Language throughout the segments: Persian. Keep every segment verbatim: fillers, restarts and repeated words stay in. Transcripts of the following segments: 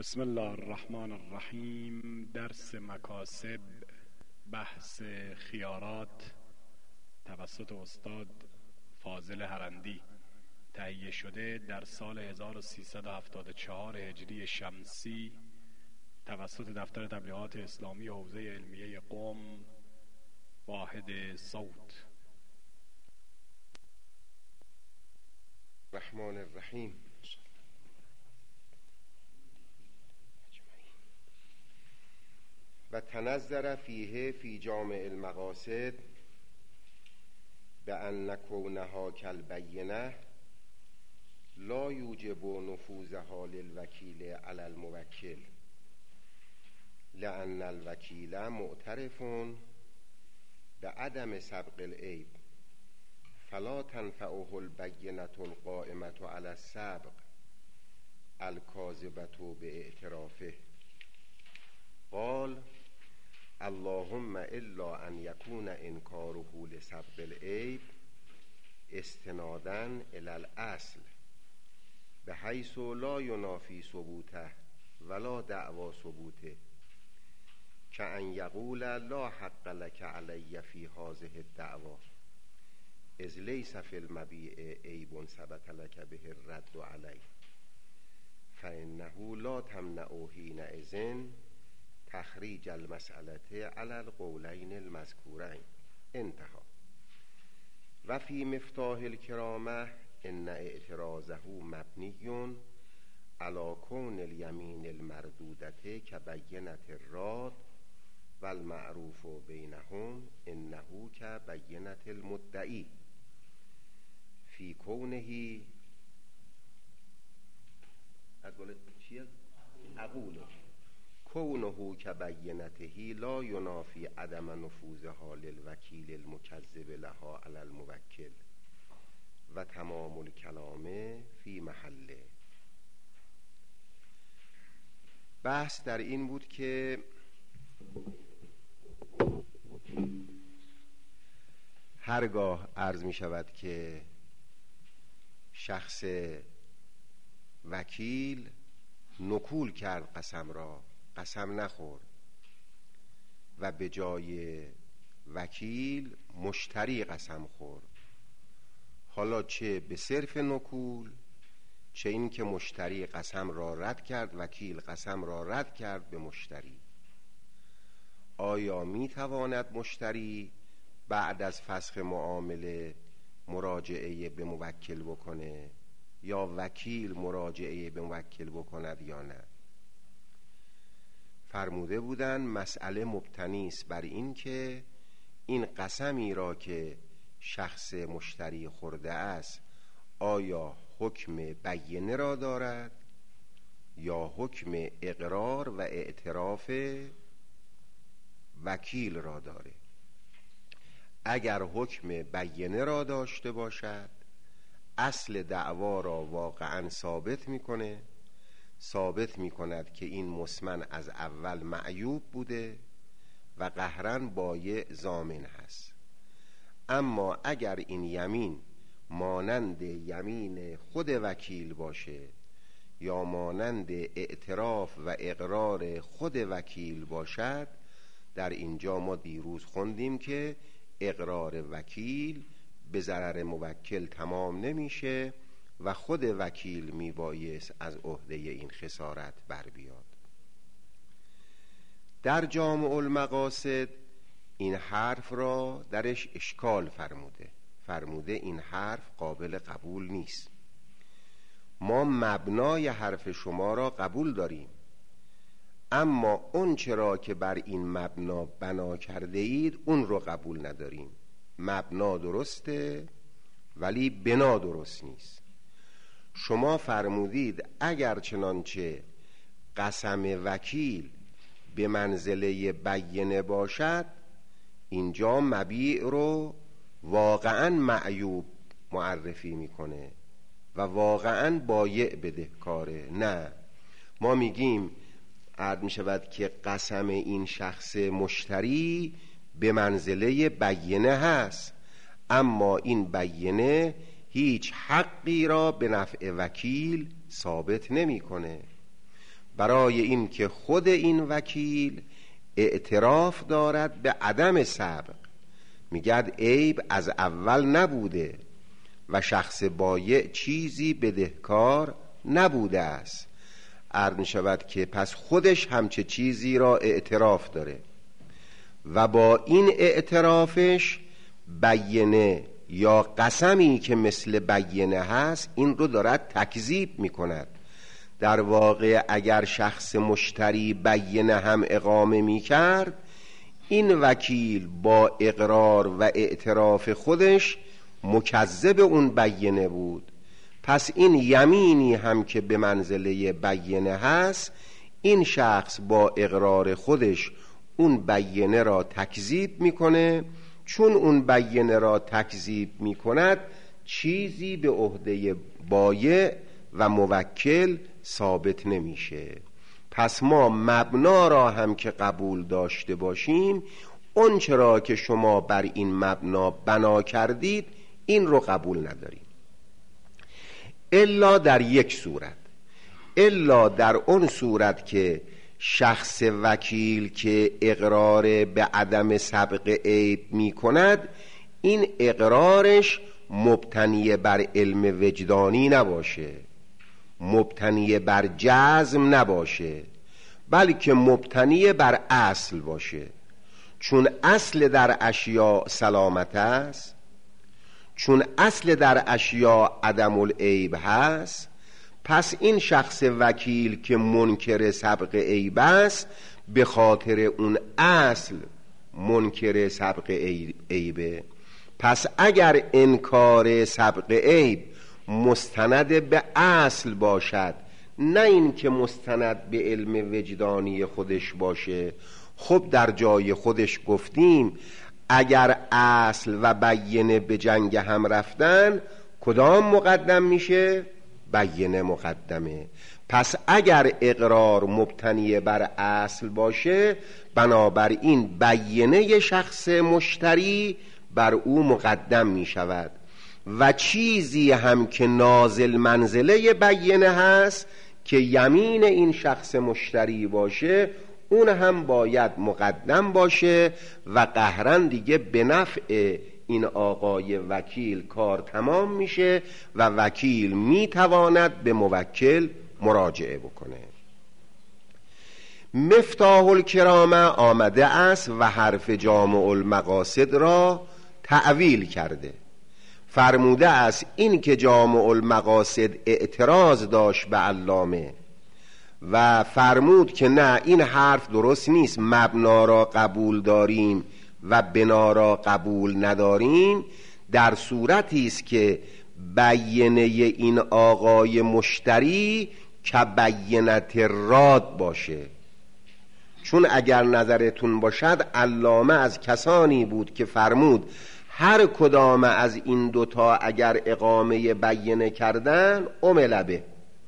بسم الله الرحمن الرحیم. درس مکاسب، بحث خیارات توسط استاد فاضل هرندی، تهیه شده در سال هزار و سیصد و هفتاد و چهار هجری شمسی توسط دفتر تبلیغات اسلامی حوزه علمیه قم، واحد صوت. الرحمن الرحیم. و تنظر فیه فی جامع المقاصد بأن کونها کالبینه لا یوجب نفوذها للوکیل علی الموکل لأن الوکیل معترف بعدم سبق العیب فلا تنفعه البینة القائمة علی السبق الکاذبة باعترافه. قال اللهم الا ان يكون انكاره لسبق العيب استنادا الى الاصل بحيث لا ينافي ثبوته ولا دعوى ثبوته كأن يقول لا حق لك علي في هذه الدعوى اذ ليس في المبيع عيب ثبت لك به الرد عليه فانه لا تمنع حينئذ تخریج المسئله علی القولین المذکورین. انتهى. و فی مفتاح الکرامه ان اعتراضه مبنی علی کون الیمین المردودته کبینة الراد و المعروف بینهم انه کبینة المدعی فی کونه اقول چیه؟ اقوله کونه کبینته لا ینافی عدم نفوذها للوکیل المکذب لها علی الموکل و تمام الکلام فی محله. بحث در این بود که هرگاه عرض می شود که شخص وکیل نکول کرد قسم را، قسم نخورد و به جای وکیل مشتری قسم خورد، حالا چه به صرف نکول چه این که مشتری قسم را رد کرد، وکیل قسم را رد کرد به مشتری، آیا می تواند مشتری بعد از فسخ معامله مراجعه به موکل بکنه یا وکیل مراجعه به موکل بکند یا نه؟ فرموده بودن مسئله مبتنی است بر این که این قسمی را که شخص مشتری خورده است آیا حکم بینه را دارد یا حکم اقرار و اعتراف وکیل را داره. اگر حکم بینه را داشته باشد اصل دعوا را واقعا ثابت میکنه، ثابت می کند که این مسمن از اول معیوب بوده و قهرن بایع ضامن هست. اما اگر این یمین مانند یمین خود وکیل باشه یا مانند اعتراف و اقرار خود وکیل باشد، در اینجا ما دیروز خوندیم که اقرار وکیل به ضرر موکل تمام نمیشه و خود وکیل میبایست از عهده این خسارت بر بیاد. در جامع المقاصد این حرف را درش اشکال فرموده فرموده این حرف قابل قبول نیست. ما مبنای حرف شما را قبول داریم، اما اون چرا که بر این مبنا بنا کرده اید اون رو قبول نداریم. مبنا درسته ولی بنا درست نیست. شما فرمودید اگر چنانچه قسم وکیل به منزله بینه باشد اینجا مبیع رو واقعا معیوب معرفی میکنه و واقعا بایع بدهکاره. نه، ما میگیم عرض میشود که قسم این شخص مشتری به منزله بینه هست، اما این بینه هیچ حقی را به نفع وکیل ثابت نمی کنه. برای این که خود این وکیل اعتراف دارد به عدم سبق، میگد عیب از اول نبوده و شخص بایع چیزی بدهکار نبوده است. عرض می شود که پس خودش همچه چیزی را اعتراف داره و با این اعترافش بیینه یا قسمی که مثل بیینه هست این رو دارد تکذیب می کند. در واقع اگر شخص مشتری بیینه هم اقامه می کرد، این وکیل با اقرار و اعتراف خودش مکذب اون بیینه بود. پس این یمینی هم که به منزله بیینه هست، این شخص با اقرار خودش اون بیینه را تکذیب میکنه. چون اون بیینه را تکذیب میکند، چیزی به عهده بایع و موکل ثابت نمیشه. پس ما مبنا را هم که قبول داشته باشیم، اون چرا که شما بر این مبنا بنا کردید این رو قبول نداریم، الا در یک صورت، الا در اون صورت که شخص وکیل که اقرار به عدم سبق عیب می کند، این اقرارش مبتنی بر علم وجدانی نباشه، مبتنی بر جزم نباشه، بلکه مبتنی بر اصل باشه. چون اصل در اشیاء سلامت است، چون اصل در اشیاء عدم العیب هست، پس این شخص وکیل که منکر سبق عیب است، به خاطر اون اصل منکر سبق عیبه. پس اگر انکار سبق عیب مستند به اصل باشد، نه این که مستند به علم وجدانی خودش باشه، خب در جای خودش گفتیم اگر اصل و بیینه به جنگ هم رفتن، کدام مقدم میشه؟ بیینه مقدمه. پس اگر اقرار مبتنی بر اصل باشه، بنابراین بیینه شخص مشتری بر او مقدم میشود و چیزی هم که نازل منزله بیینه هست که یمین این شخص مشتری باشه، اون هم باید مقدم باشه و قهرن دیگه به نفع این آقای وکیل کار تمام میشه و وکیل میتواند به موکل مراجعه بکنه. مفتاح الکرامه آمده است و حرف جامع المقاصد را تعویل کرده. فرموده است این که جامع المقاصد اعتراض داشت به علامه و فرمود که نه، این حرف درست نیست، مبنا را قبول داریم و بنا را قبول نداریم، در صورتی است که بیینه این آقای مشتری که بیینت راد باشه. چون اگر نظرتون باشد علامه از کسانی بود که فرمود هر کدام از این دوتا اگر اقامه بیینه کردن عمل به،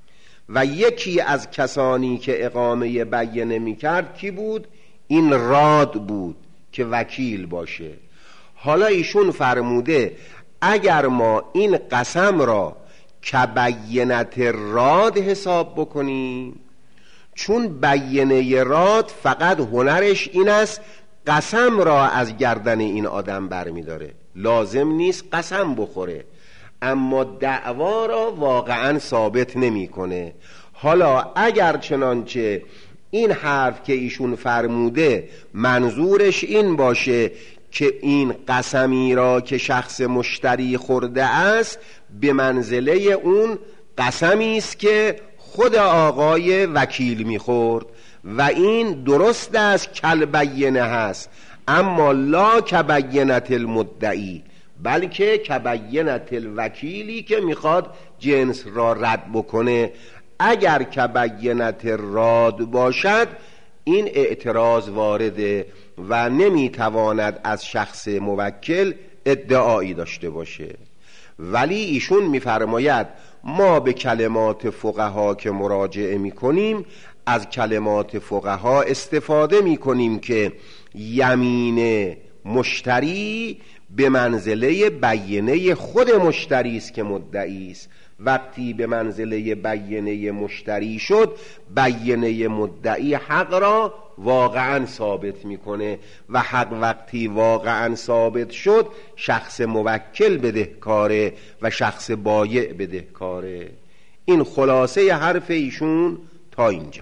و یکی از کسانی که اقامه بیینه میکرد کی بود؟ این راد بود که وکیل باشه. حالا ایشون فرموده اگر ما این قسم را که بیینت راد حساب بکنیم، چون بیینه راد فقط هنرش این است قسم را از گردن این آدم برمی داره، لازم نیست قسم بخوره، اما دعوا را واقعا ثابت نمی کنه. حالا اگر چنانچه این حرف که ایشون فرموده منظورش این باشه که این قسمی را که شخص مشتری خورده است به منزله اون قسمی است که خود آقای وکیل میخورد و این درست است کل بیینه هست، اما لا کبینت المدعی، بلکه کبینت الوکیلی که میخواد جنس را رد بکنه. اگر کبینت راد باشد این اعتراض وارده و نمیتواند از شخص موکل ادعایی داشته باشه. ولی ایشون میفرماید ما به کلمات فقها که مراجعه میکنیم، از کلمات فقها استفاده میکنیم که یمین مشتری به منزله بیانه خود مشتری است که مدعی است. وقتی به منزله بیانه مشتری شد، بیانه مدعی حق را واقعا ثابت میکنه و حق وقتی واقعا ثابت شد، شخص موکل بدهکاره و شخص بایع بدهکاره. این خلاصه حرف ایشون تا اینجا.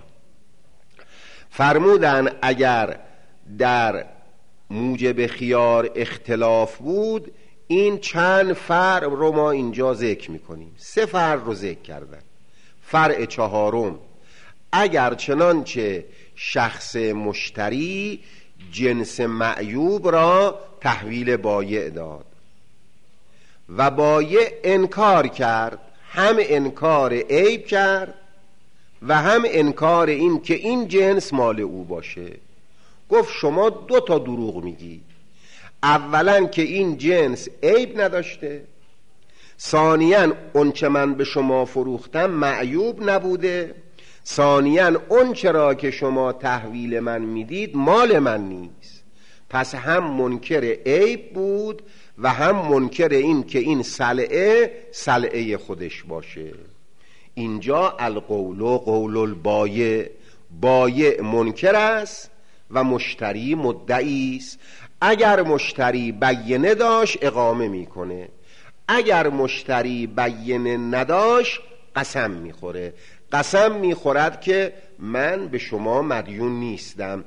فرمودن اگر در موجب خیار اختلاف بود، این چند فرع رو ما اینجا ذکر میکنیم. سه فرع رو ذکر کردن. فرع چهارم، اگر چنانچه شخص مشتری جنس معیوب را تحویل بایع داد و بایع انکار کرد، هم انکار عیب کرد و هم انکار این که این جنس مال او باشه. گفت شما دو تا دروغ میگی. اولا که این جنس عیب نداشته، ثانیاً اون چه من به شما فروختم معیوب نبوده، ثانیاً اون چرا که شما تحویل من میدید مال من نیست. پس هم منکر عیب بود و هم منکر این که این سلعه سلعه خودش باشه. اینجا القول قول البایع، بایع منکر است و مشتری مدعی است. اگر مشتری بیانه داشت اقامه میکنه، اگر مشتری بیانه نداشت قسم میخوره. قسم میخورد که من به شما مدیون نیستم.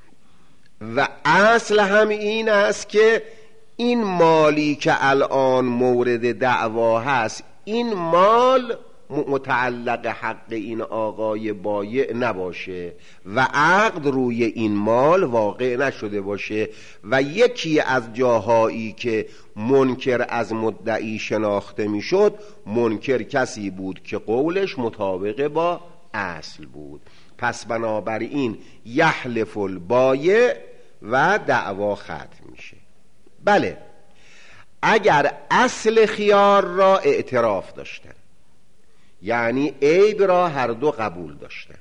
و اصل هم این است که این مالی که الان مورد دعوا هست، این مال متعلق حق این آقای بایع نباشه و عقد روی این مال واقع نشده باشه. و یکی از جاهایی که منکر از مدعی شناخته میشد، منکر کسی بود که قولش مطابق با اصل بود. پس بنابراین یحلف البایع و دعوا ختم میشه. بله، اگر اصل خیار را اعتراف داشتن، یعنی عیب را هر دو قبول داشتن،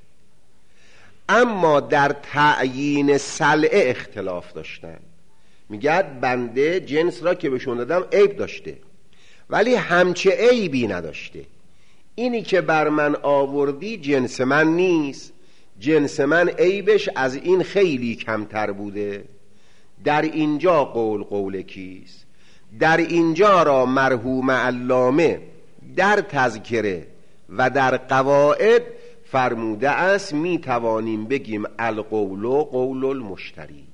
اما در تعیین سلعه اختلاف داشتن، میگد بنده جنس را که بهشون دادم عیب داشته ولی همچه عیبی نداشته، اینی که بر من آوردی جنس من نیست، جنس من عیبش از این خیلی کمتر بوده. در اینجا قول قول کیست؟ در اینجا را مرحوم علامه در تذکره و در قواعد فرموده است می توانیم بگیم القول قول المشتری.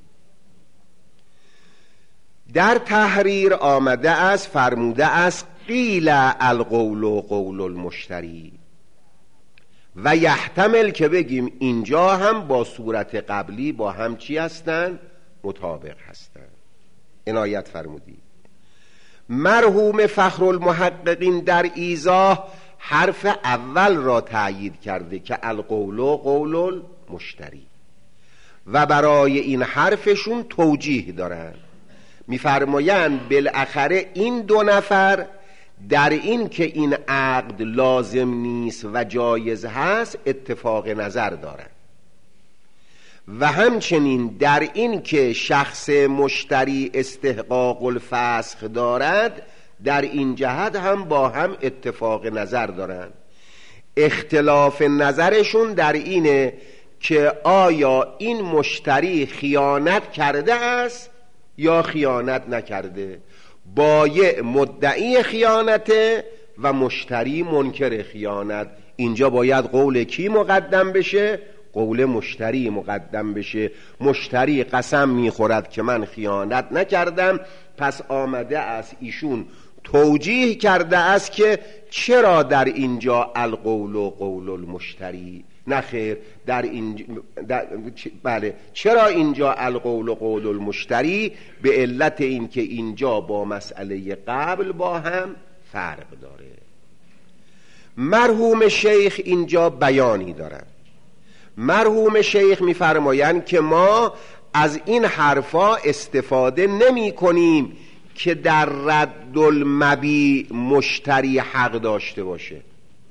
در تحریر آمده است فرموده است قیل القول قول المشتری، و یحتمل که بگیم اینجا هم با صورت قبلی با هم چی هستن؟ مطابق هستن. عنایت فرمودی. مرحوم فخرالمحققین در ایضاح حرف اول را تأیید کرده که القول قول المشتری و برای این حرفشون توجیه دارن. میفرمایند بالاخره این دو نفر در این که این عقد لازم نیست و جایز هست اتفاق نظر دارن و همچنین در این که شخص مشتری استحقاق الفسخ دارد در این جهت هم با هم اتفاق نظر دارن. اختلاف نظرشون در اینه که آیا این مشتری خیانت کرده است یا خیانت نکرده. بایع مدعی خیانته و مشتری منکر خیانت. اینجا باید قول کی مقدم بشه؟ قول مشتری مقدم بشه. مشتری قسم میخورد که من خیانت نکردم، پس آمده است ایشون توجیه کرده است که چرا در اینجا القول و قول المشتری نخیر در اینجا در بله چرا اینجا القول و قول المشتری؟ به علت این که اینجا با مسئله قبل با هم فرق داره. مرحوم شیخ اینجا بیانی دارن. مرحوم شیخ میفرمایند که ما از این حرفا استفاده نمی کنیم که در رد المبیع مشتری حق داشته باشه،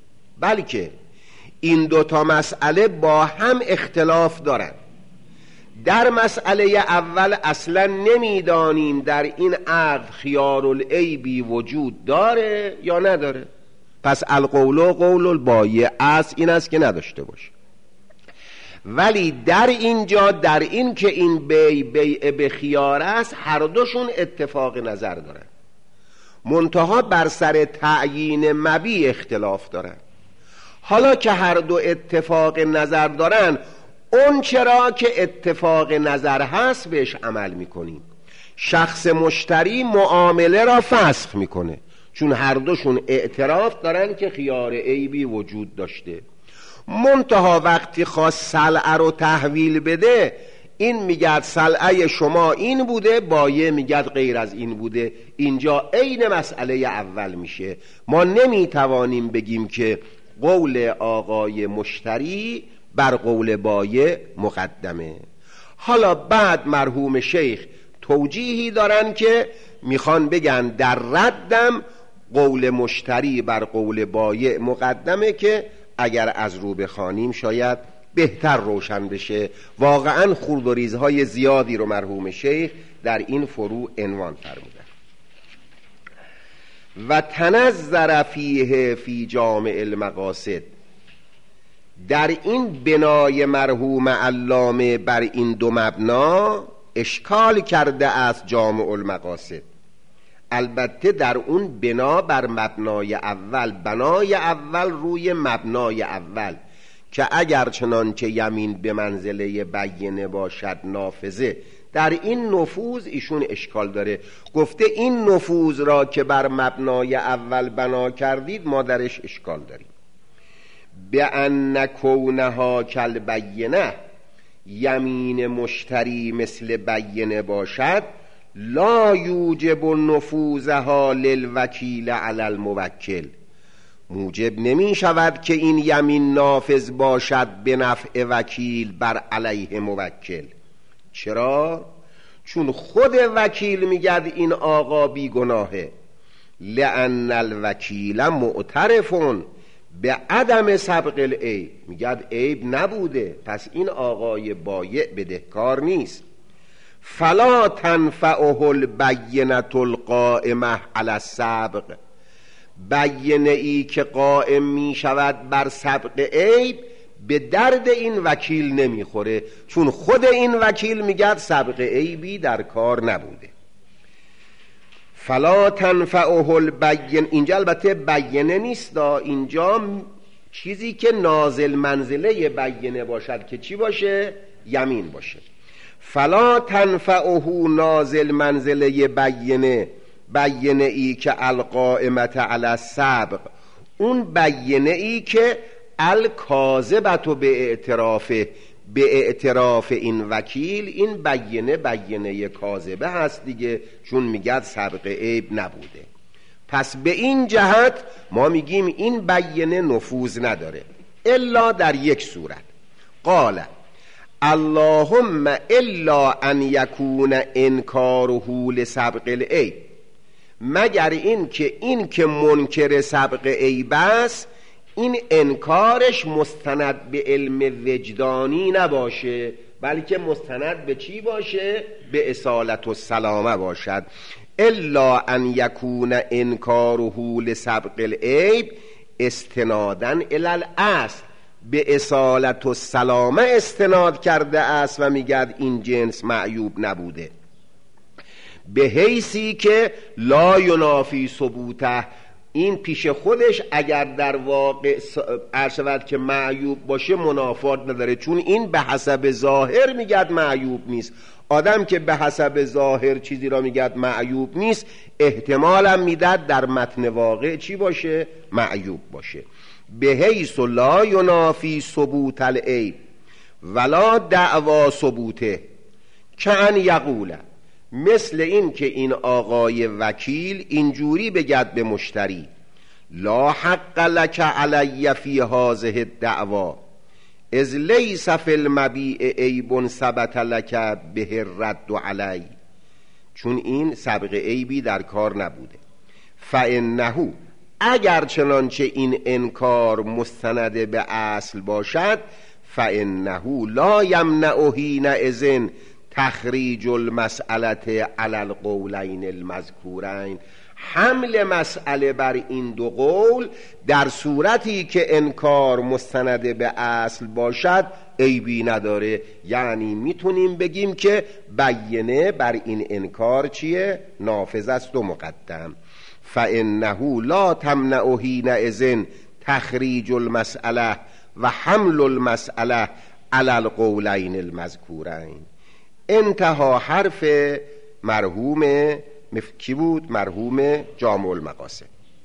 بلکه این دوتا مسئله با هم اختلاف دارن. در مسئله اول اصلا نمیدانیم در این عقد خیار العیبی وجود داره یا نداره، پس القول قول البایع اصل این است که نداشته باشه. ولی در اینجا در این که این بیع بیع به خیار است هر دوشون اتفاق نظر دارن، منتها بر سر تعیین مبیع اختلاف دارن. حالا که هر دو اتفاق نظر دارن، اون چرا که اتفاق نظر هست بهش عمل میکنیم. شخص مشتری معامله را فسخ میکنه چون هر دوشون اعتراف دارن که خیار عیبی وجود داشته. منتها وقتی خواست سلعه رو تحویل بده، این میگد سلعه شما این بوده، بایع میگد غیر از این بوده. اینجا عین مسئله اول میشه. ما نمیتوانیم بگیم که قول آقای مشتری بر قول بایع مقدمه. حالا بعد مرحوم شیخ توجیهی دارن که میخوان بگن در ردم قول مشتری بر قول بایع مقدمه، که اگر از رو بخوانیم شاید بهتر روشن بشه. واقعا خورد و ریزهای زیادی رو مرحوم شیخ در این فروع عنوان فرمودن. و تنظر فیه فی جامع المقاصد، در این بنای مرحوم علامه بر این دو مبنا اشکال کرده است جامع المقاصد. البته در اون بنا بر مبنای اول، بنای اول روی مبنای اول که اگر چنانچه یمین به منزله بینه باشد نافذه، در این نفوذ ایشون اشکال داره. گفته این نفوذ را که بر مبنای اول بنا کردید ما درش اشکال داریم. به ان کونها کل بینه، یمین مشتری مثل بینه باشد، لا یوجب نفوذها للوکیل علی الموکل، موجب نمی شود که این یمین نافذ باشد به نفع وکیل بر علیه موکل. چرا؟ چون خود وکیل میگد این آقا بی گناهه. لأن الوکیل معترفون به عدم سبق العیب، میگد عیب نبوده، پس این آقای بایع بدهکار نیست. فلا تنفعه البینة القائمه علی السبق، بینه ای که قائم می شود بر سبق عیب به درد این وکیل نمیخوره، چون خود این وکیل میگه سبق عیبی در کار نبوده. فلا تنفعه البین، اینجا البته بینه نیست، اینجا چیزی که نازل منزله بینه باشد که چی باشه؟ یمین باشه. فلا تنفعه نازل منزله بینه، بینه ای که القائمت علی السبق، اون بینه ای که الکاذبت به اعترافه، به اعتراف این وکیل، این بینه بینه کاذبه هست دیگه، چون میگه سبق عیب نبوده. پس به این جهت ما میگیم این بینه نفوذ نداره الا در یک صورت. قال اللهم الا ان یکون انکاره لسبق العیب، مگر این که این که منکر سبق عیب است این انکارش مستند به علم وجدانی نباشه، بلکه مستند به چی باشه؟ به اصالت و سلامه باشد. الا ان یکون انکاره لسبق العیب استنادن الی الاصل، به اصالت و سلامه استناد کرده است و میگد این جنس معیوب نبوده، به حیثی که لا ینافی ثبوته، این پیش خودش اگر در واقع ارشود که معیوب باشه منافات نداره، چون این به حسب ظاهر میگد معیوب نیست. آدم که به حسب ظاهر چیزی را میگد معیوب نیست، احتمالا میدد در متن واقع چی باشه؟ معیوب باشه. به حیث لا ینافی ثبوت العیب ولا دعوا ثبوته، کأن یقول، مثل این که این آقای وکیل اینجوری بگد به مشتری لا حق لک علی فی هذه الدعوا اذ لیس فی المبیع عیب ثبت لک به الرد علی، چون این سبق عیبی در کار نبوده. فانه، اگر چنانچه این انکار مستند به اصل باشد، فانه لا یمنع حینئذ تخریج المسئله علی القولین المذکورین. حمل مسئله بر این دو قول در صورتی که انکار مستند به اصل باشد عیبی نداره. یعنی میتونیم بگیم که بیینه بر این انکار چیه؟ نافذ است و مقدم. فانه لا تمنع حینئذ تخریج المسئله و حمل المسئله علی القولین المذکورین. انتها حرف مرحوم مف... کی بود؟ مرحوم جامع المقاصد.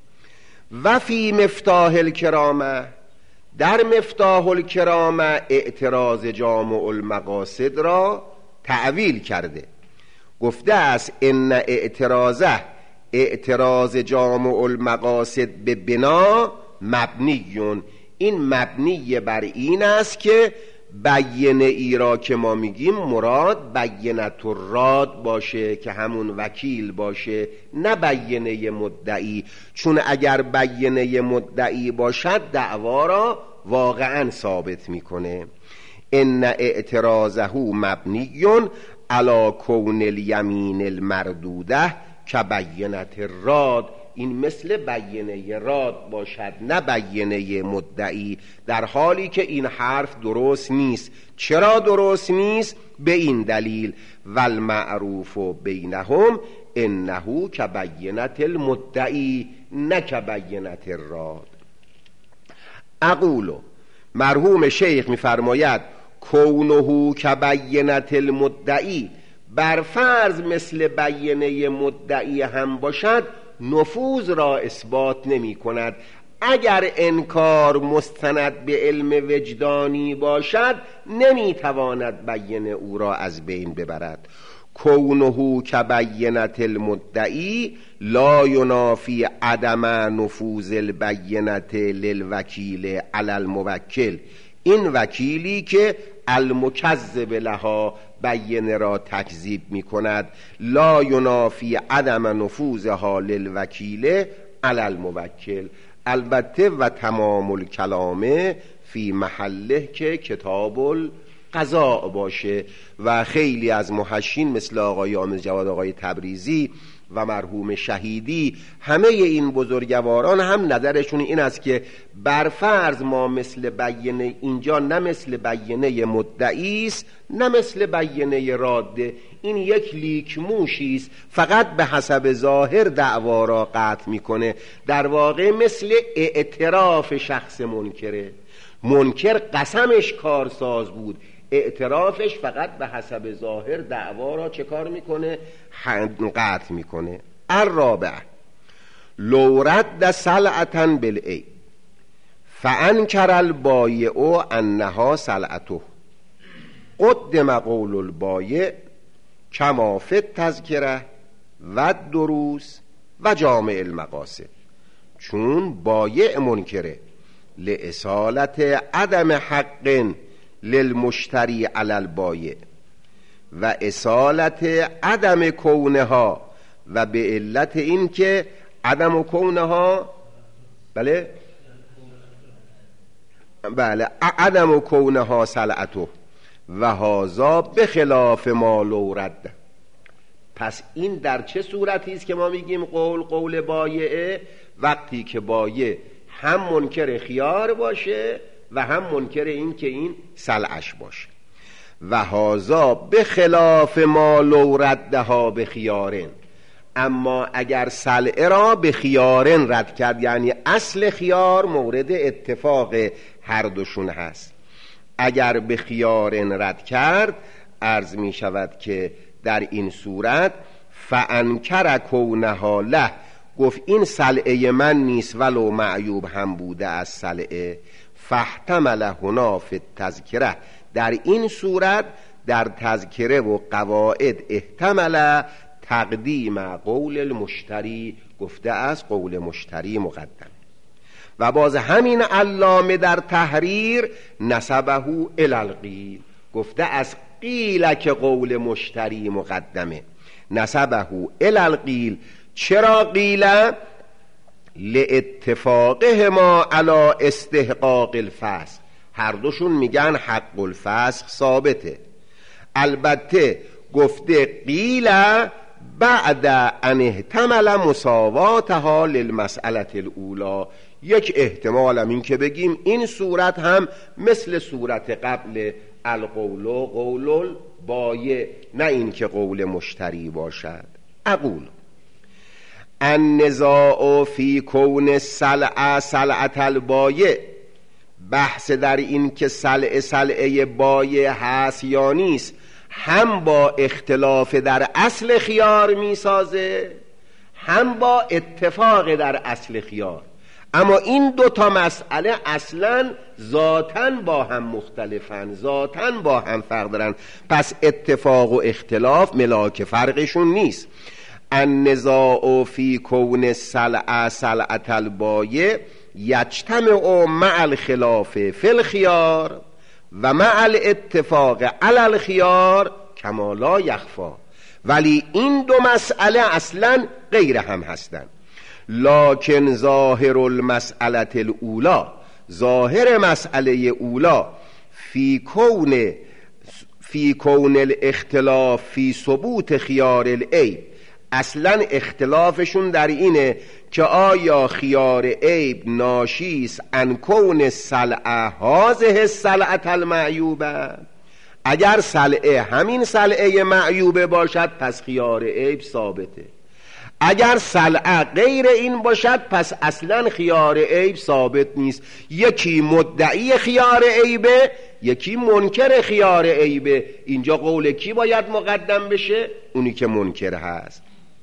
و فی مفتاح الکرامه، در مفتاح الکرامه اعتراض جامع المقاصد را تعویل کرده. گفته است ان اعتراضه، اعتراض جامع المقاصد به بنا مبنیون، این مبنی بر این است که بیینه ای را که ما میگیم مراد بینت الراد باشه که همون وکیل باشه، نه بیینه مدعی، چون اگر بیینه مدعی باشد دعوا را واقعا ثابت میکنه. ان اعتراضه مبنیون علی کون الیمین المردوده که بینت الراد، این مثل بیینه راد باشد نه بیینه مدعی، در حالی که این حرف درست نیست. چرا درست نیست؟ به این دلیل والمعروف بینهم انه کبینت المدعی نه کبینت الراد. اقولو، مرحوم شیخ میفرماید کونه کبینت المدعی، بر فرض مثل بیینه مدعی هم باشد نفوذ را اثبات نمی کند. اگر انکار مستند به علم وجدانی باشد نمی تواند بیینه او را از بین ببرد. کونه کبینت المدعی لا ینافی عدم نفوذ البینت للوکیل علی الموکل، این وکیلی که المکذب لها بیینه را تکذیب می کند، لا ینافی عدم نفوذها للوکیل علی الموکل. البته و تمام الکلامه فی محله که کتاب القضاء باشه و خیلی از محشین مثل آقای آموز جواد، آقای تبریزی و مرحوم شهیدی، همه این بزرگواران هم نظرشون این است که برفرض ما مثل بیینه اینجا نه مثل بیینه مدعی است نه مثل بیینه راده، این یک لیک موشی است، فقط به حسب ظاهر دعوا را قطع میکنه. در واقع مثل اعتراف شخص منکره، منکر قسمش کارساز بود، اعترافش فقط به حسب ظاهر دعوا را چه کار میکنه؟ قطع میکنه. الرابع لو رد سلعتا بالعیب فانکر البایع انها سلعته قدم قول البایع کما فی التذکره و دروس و جامع المقاصد. چون بایع منکره لاصالت عدم حق للمشتری علی البایع و اصالت عدم کونها، و به علت این که عدم کونها بله بله عدم کونها سلعته و هذا بخلاف ما لو رد. پس این در چه صورتی است که ما میگیم قول قول بایعه؟ وقتی که بایع هم منکر خیار باشه و هم منکر این که این سلعش باشه. و هذا بخلاف ما لو ردها بخیارن، اما اگر سلعه را به خیارن رد کرد، یعنی اصل خیار مورد اتفاق هر دوشون هست، اگر به خیارن رد کرد عرض می شود که در این صورت فانکر کونها له، گفت این سلعه من نیست ولو معیوب هم بوده از سلعه، فاحتمل هنا فی التذکره، در این صورت در تذکره و قواعد احتمل تقدیم قول المشتری، گفته از قول مشتری مقدم. و باز همین علامه در تحریر نسبه الی القیل، گفته از قیل که قول مشتری مقدمه، نسبه الی القیل. چرا قیل؟ لاتفاقهما علی استحقاق الفصل، هر دوشون میگن حق الفسخ ثابته. البته گفته قیل بعد ان احتمل مساواتها للمسئله الاولی، یک احتمالم این که بگیم این صورت هم مثل صورت قبل القول و قول البایع، نه این که قول مشتری باشد. اقول النزاع فی کون السلعه سلعه البایع، بحث در این که سلعه سلعه بایع هست یا نیست هم با اختلاف در اصل خیار میسازه هم با اتفاق در اصل خیار. اما این دو تا مسئله اصلا ذاتاً با هم مختلفن، ذاتاً با هم فرق دارن، پس اتفاق و اختلاف ملاک فرقشون نیست. النزاع فی کون السلعه سلعه البایع یجتمع مع الخلاف فی الخیار و مع الاتفاق علی الخیار کما لا یخفی. ولی این دو مسئله اصلا غیر هم هستند. لکن ظاهر المسئله الاولی، ظاهر مسئله اولا فی کون فی کون الاختلاف فی ثبوت خیار العیب، اصلا اختلافشون در اینه که آیا خیار عیب ناشیست ان کون السلعه هذه السلعه المعیوبه، اگر سلعه همین سلعه معیوبه باشد پس خیار عیب ثابته، اگر سلعه غیر این باشد پس اصلا خیار عیب ثابت نیست. یکی مدعی خیار عیبه یکی منکر خیار عیبه، اینجا قول کی باید مقدم بشه؟ اونی که منکر هست.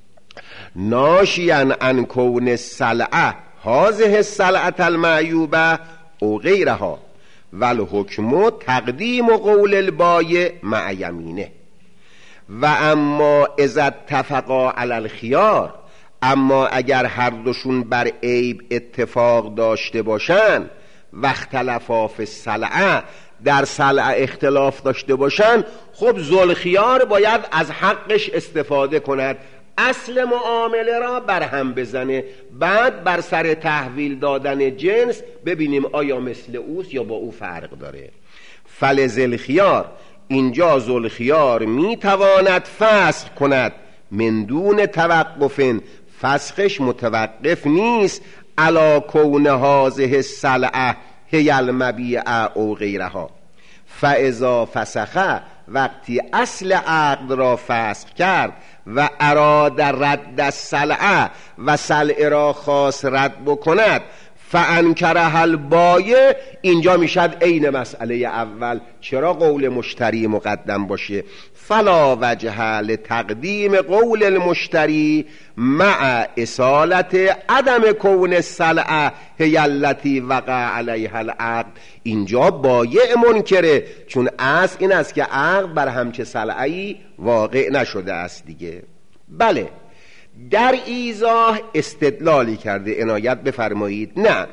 ناشیان ان کون السلعه هذه السلعه المعیوبه او غیرها والحکم تقدیم قول البایع مع یمینه. و اما اذا اتفقا علی الخیار، اما اگر هر دوشون بر عیب اتفاق داشته باشن و اختلافا فی السلعه، در سلعه اختلاف داشته باشن، خب ذوالخیار باید از حقش استفاده کند، اصل معامله را برهم بزنه، بعد بر سر تحویل دادن جنس ببینیم آیا مثل اوست یا با او فرق داره. فلذل خیار، اینجا ذوالخیار میتواند فسخ کند من دون توقف، فسخش متوقف نیست علا کون هذه السلعه هی المبیع او غیرها. فاذا فسخه، وقتی اصل عقد را فسخ کرد و اراد رد السلعه و سلعه را خاص رد بکند، فانکره البایع، اینجا میشد عین مسئله اول. چرا قول مشتری مقدم باشه؟ فلا وجه لتقدیم قول المشتری مع اصالت عدم کون السلعه هی التی وقع علیها العقد. اینجا بایع منکره، چون اصل این است که عقد بر همچه سلعه‌ای واقع نشده است دیگه. بله، در ایضاح استدلالی کرده، عنایت بفرمایید. نه،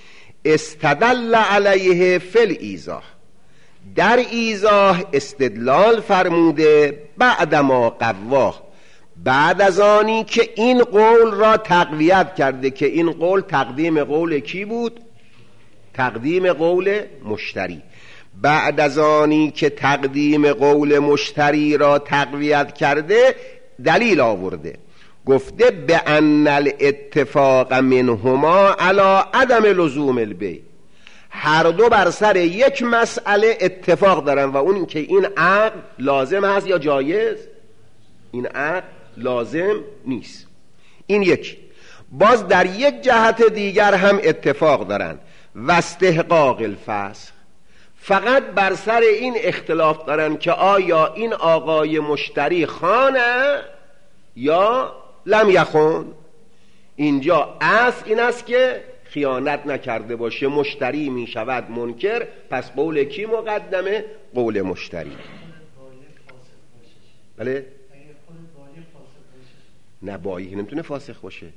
استدل علیه فی الایضاح، در ایضاح استدلال فرموده بعدما قواه، بعد از آنی که این قول را تقویت کرده، که این قول تقدیم قول کی بود؟ تقدیم قول مشتری. بعد از آنی که تقدیم قول مشتری را تقویت کرده دلیل آورده، گفته به ان الاتفاق منهما علی عدم لزوم البیع، هر دو بر سر یک مسئله اتفاق دارن و اون که این عقد لازم هست یا جایز؟ این عقد لازم نیست. این یک. باز در یک جهت دیگر هم اتفاق دارن و استحقاق الفسخ، فقط بر سر این اختلاف دارن که آیا این آقای مشتری خانه یا لم یخون. اینجا اصل این است که خیانت نکرده باشه، مشتری می شود منکر، پس قول کی مقدمه؟ قول مشتری. بله؟ نه، بایی نمیتونه فاسق باشه.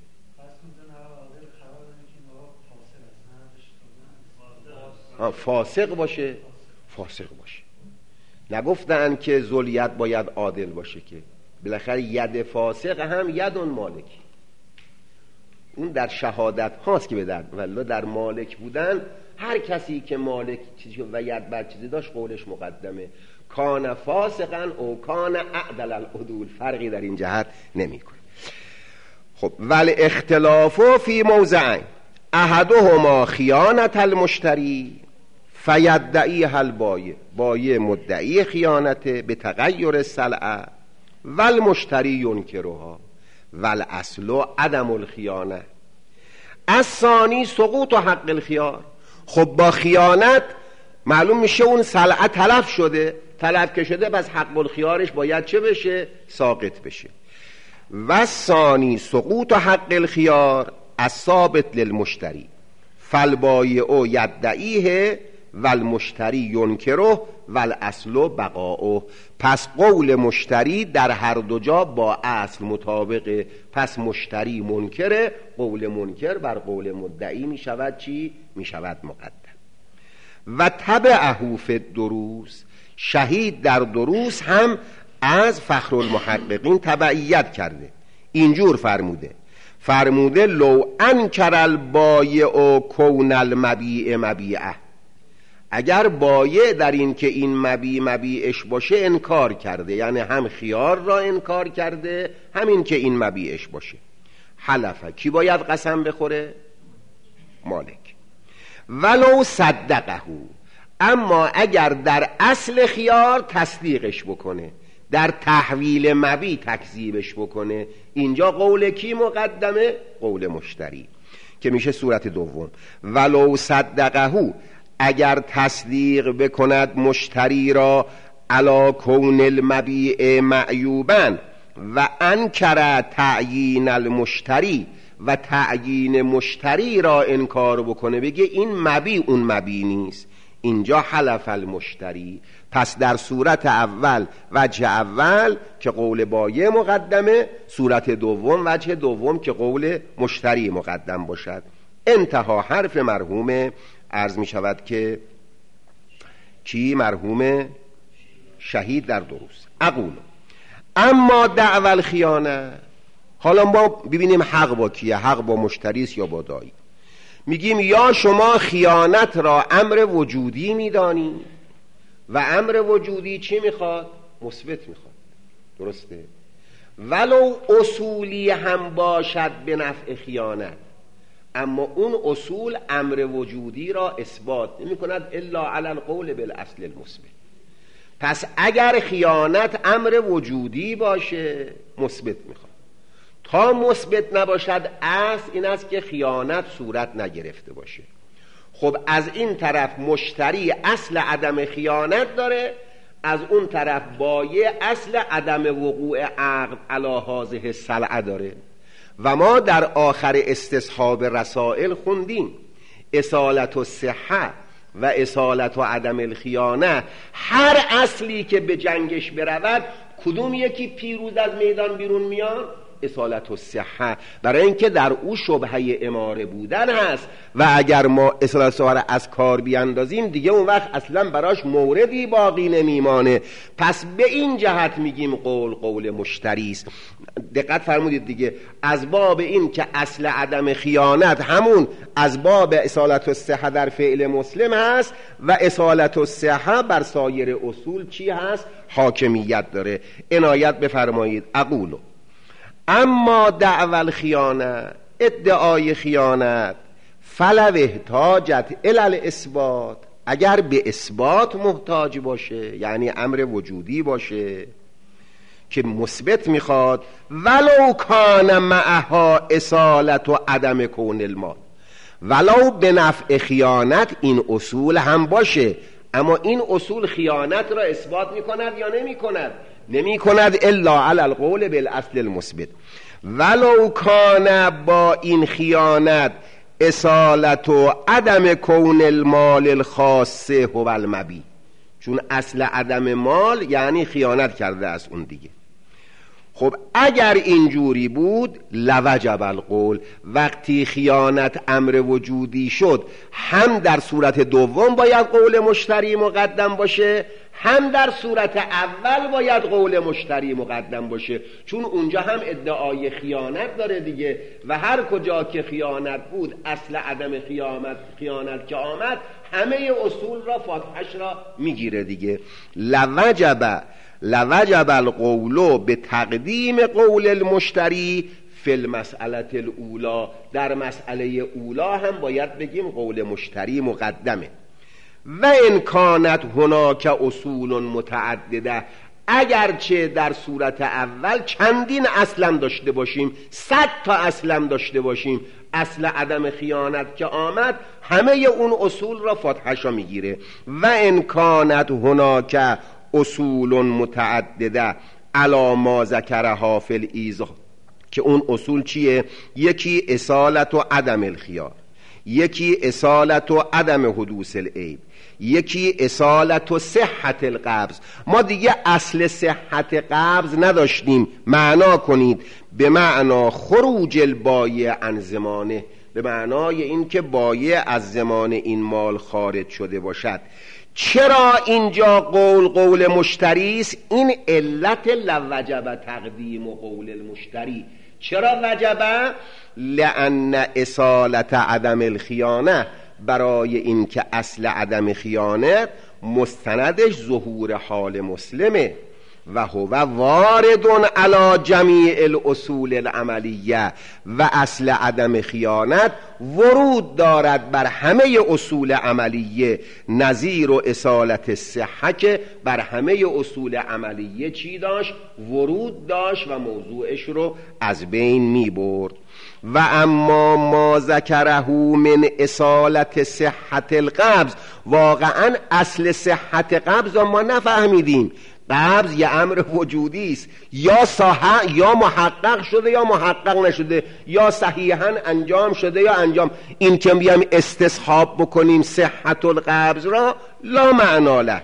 آه، فاسق باشه، فاسق باشه. نگفتن که ذولیت باید عادل باشه، که بالاخره ید فاسق هم یدون مالکی، اون در شهادت هاست که بدن، ولی در مالک بودن هر کسی که مالک چیزی و ید بر چیزی داشت قولش مقدمه. کان فاسقا او کان اعدل العدول، فرقی در این جهت نمیکنه. خب ول اختلاف فی موضعین احدهما خیانت المشتری فیدعیها البایع، بایع مدعی خیانت به تغییر السلعه والمشتری ینکرها والاصل عدم الخیانه. الثانی سقوط حق الخیار. خب با خیانت معلوم میشه اون سلعه تلف شده، تلف که شده پس حق الخیارش باید چه بشه؟ ساقط بشه. و ثانی سقوط حق الخیار الثابت للمشتری فالبایع یدعیه والمشتری ینکره والاصل بقاؤه. پس قول مشتری در هر دو جا با اصل مطابقه، پس مشتری منکره، قول منکر بر قول مدعی می شود چی؟ می شود مقدم. و تبعه فی الدروس، شهید در دروس هم از فخرالمحققین تبعیت کرده، اینجور فرموده فرموده لو انکر البایع کون المبیع مبیعه، اگر بایع در این که این مبیع مبیعش باشه انکار کرده، یعنی هم خیار را انکار کرده همین که این مبیعش باشه، حلفه، کی باید قسم بخوره؟ مالک. ولو صدقه، اما اگر در اصل خیار تصدیقش بکنه، در تحویل مبیع تکذیبش بکنه، اینجا قول کی مقدمه؟ قول مشتری، که میشه صورت دوم. ولو صدقه، اگر تصدیق بکند مشتری را علی کون المبیع معیوبا و انکر تعیین المشتری، و تعیین مشتری را انکار بکنه، بگه این مبیع اون مبیع نیست، اینجا حلف المشتری. پس در صورت اول وجه اول که قول بایع مقدمه، صورت دوم وجه دوم که قول مشتری مقدم باشد. انتها حرف مرحوم عرض می شود که چی؟ مرحوم شهید در دروس. اقول اما دعوی الخیانه، حالا ما ببینیم حق با کیه، حق با مشتری است یا با دایی. میگیم یا شما خیانت را امر وجودی میدانی و امر وجودی چی میخواد؟ مثبت میخواد، درسته؟ ولو اصولی هم باشد به نفع خیانت، اما اون اصول امر وجودی را اثبات نمی کند الا علی القول بالاصل المثبت. پس اگر خیانت امر وجودی باشه مثبت میخواد، تا مثبت نباشد اصل این است که خیانت صورت نگرفته باشه. خب از این طرف مشتری اصل عدم خیانت داره، از اون طرف بایع اصل عدم وقوع عقد علی هذه السلعه داره. و ما در آخر استصحاب رسائل خوندیم اصالت الصحه و اصالت و عدم الخیانه، هر اصلی که به جنگش برود کدوم یکی پیروز از میدان بیرون میان؟ اصالت الصحه، برای اینکه در او شبهه اماره بودن هست و اگر ما اصالت الصحه از کار بیاندازیم دیگه اون وقت اصلا براش موردی باقی نمیمانه. پس به این جهت میگیم قول قول مشتری است. دقت فرمودید دیگه، از باب این که اصل عدم خیانت همون از باب اصالت الصحه در فعل مسلم هست و اصالت الصحه بر سایر اصول چی هست؟ حاکمیت داره. عنایت بفرمایید. اقولو اما دعوی الخیانه، ادعای خیانت، فلو احتاجت الی الاثبات، اگر به اثبات محتاج باشه، یعنی امر وجودی باشه که مثبت میخواد، ولو کان معها اصالت و عدم کون المال، ولو به نفع خیانت این اصول هم باشه، اما این اصول خیانت را اثبات میکند یا نمیکند؟ نمی کند الا علی القول بالاصل المثبت. ولو کان با این خیانت اصالت و عدم کون المال الخاصه هو المبیع، چون اصل عدم مال یعنی خیانت کرده است اون دیگه. خب اگر اینجوری بود لوجب القول، وقتی خیانت امر وجودی شد هم در صورت دوم باید قول مشتری مقدم باشه، هم در صورت اول باید قول مشتری مقدم باشه، چون اونجا هم ادعای خیانت داره دیگه، و هر کجا که خیانت بود اصل عدم خیانت خیانت که آمد همه اصول را فاتحش را میگیره دیگه. لوجب لوجب القول به تقدیم قول المشتری فی المسئله الاولا، در مسئله اولا هم باید بگیم قول مشتری مقدمه. و ان کانت هناک اصول متعدده، اگرچه در صورت اول چندین اصلم داشته باشیم، صد تا اصلم داشته باشیم، اصل عدم خیانت که آمد همه اون اصول را فاتحشا میگیره. و ان کانت هناک اصول متعدده علی ما ذکرها فی الایضاح، که اون اصول چیه؟ یکی اصالت و عدم الخیار، یکی اصالت و عدم حدوث العیب، یکی اصالت و صحت القبض. ما دیگه اصل صحت قبض نداشتیم، معنا کنید به معنا خروج البایع عن زمانه، به معنای این که بایع از زمان این مال خارج شده باشد. چرا اینجا قول قول مشتری است؟ این علت لوجب تقدیم و قول المشتری. چرا وجبه؟ لأن اصالت عدم الخیانه، برای اینکه اصل عدم خیانت مستندش ظهور حال مسلمه و هو وارد علی جمیع الاصول العملیه، و اصل عدم خیانت ورود دارد بر همه اصول عملیه، نظیر و اصالت صحه که بر همه اصول عملیه چی داشت؟ ورود داشت و موضوعش رو از بین می برد. و اما ما ذکره من اصالت صحت القبض، واقعا اصل صحت قبض ما نفهمیدیم. قبض یه امر وجودی است، یا صحیح یا محقق شده یا محقق نشده، یا صحیحا انجام شده یا انجام. این که بیام استصحاب بکنیم صحت القبض را لا معنا له.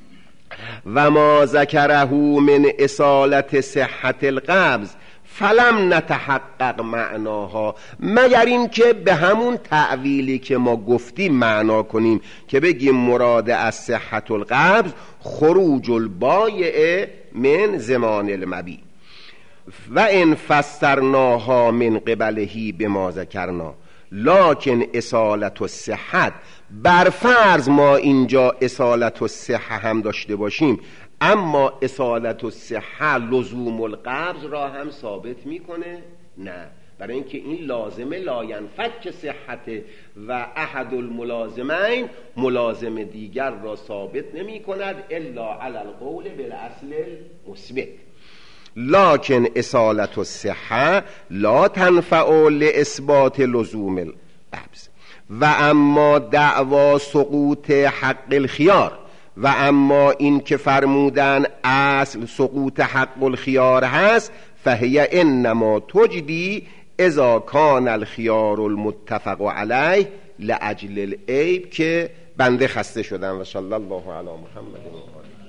و ما ذکره من اصالت صحت القبض فلم نتحقق معناها، مگر این که به همون تعویلی که ما گفتیم معنا کنیم که بگیم مراد از صحت القبض خروج البایع من زمان المبیع. و ان فسرناها من قبلهی بما ذکرنا لکن اصالت الصحت، بر فرض ما اینجا اصالت الصحه هم داشته باشیم، اما اصالت الصحه لزوم القبض را هم ثابت میکنه؟ نه، برای اینکه این لازمه لا ینفک صحته و احد الملازمین ملازم دیگر را ثابت نمی کند الا علی القول بالاصل المثبت. لکن اصالت الصحه لا تنفع لاثبات لزوم القبض. و اما دعوا سقوط حق الخیار، و اما این که فرمودن اصل سقوط حق الخیار هست، فهی انما تجدی اذا کان الخیار المتفق علیه لاجل العیب، که بنده خسته شدم. و صلی الله علی محمد و آله.